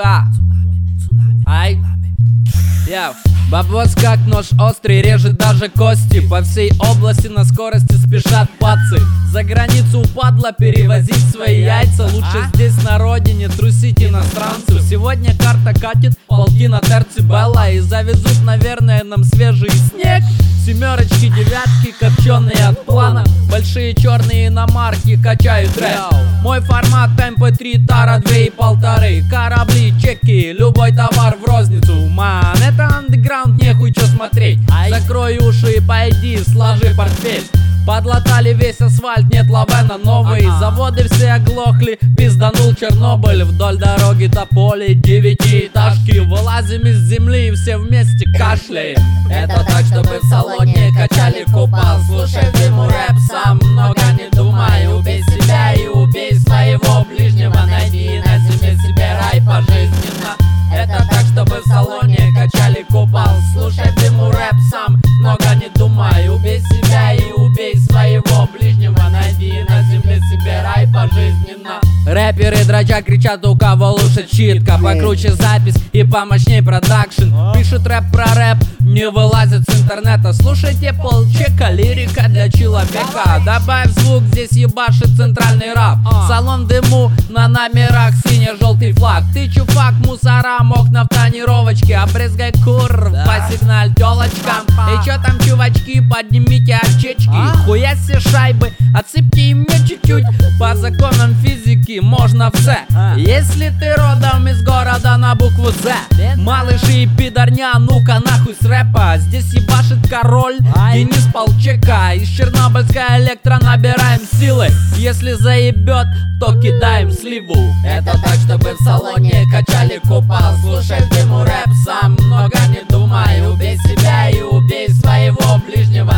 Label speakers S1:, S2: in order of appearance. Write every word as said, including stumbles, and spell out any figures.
S1: сука. Ай. Я. Бабос как нож острый, режет даже кости. По всей области на скорости спешат пацы. За границу упадло перевозить свои яйца. Лучше здесь на родине трусить иностранцев. Сегодня карта катит полки на терцибелла. И завезут, наверное, нам свежий снег. Семерочки, девятки, копченые от плана. Большие черные иномарки качают рэп. Мой формат эм пэ три, тара две и полторы. Корабли, чеки, любой товар в розницу. Ман, это андеграунд, нехуй чё смотреть. Закрой уши и пойди, сложи портфель. Подлатали весь асфальт, нет лавена новый. Заводы все оглохли, пизданул Чернобыль. Вдоль дороги тополи, девятиэтажки. Вылазим из земли и все вместе кашляем. Это так, чтобы в салоне качали купол. Слушай дыму рэп, сам много не думай. Убей себя и убей своего ближнего. Найди на земле себе рай пожизненно. Это так, чтобы в салоне качали купол. Слушай дыму рэп, сам много не думай. Убей себя и убей своего ближнего. Найди на земле себе рай пожизненно. Рэперы дроча кричат, у кого лучше читка. Покруче запись и помощней продакшн. Пишут рэп про рэп, не вылазит с интернета. Слушайте полчека, лирика для человека. Добавь звук, здесь ебашит центральный рап. Салон дыму, на номерах сине-желтый флаг. Ты чуфак, мусора, окна в тонировочке. Обрезгай кур, посигналь телочкам. И чё там, чувачки, поднимите очечки. Хуяси шайбы, отсыпьте им мне чуть-чуть. По законам физики можно все. Если ты родом из города на букву З. Малыши и пидорня, ну-ка нахуй с рэпа. Здесь ебашит король Денис Полчека. Из чернобыльской электро набираем силы. Если заебет, то кидаем сливу. Это так, чтобы в салоне качали купол. Слушай дыму рэп, сам много не думай. Убей себя и убей своего ближнего.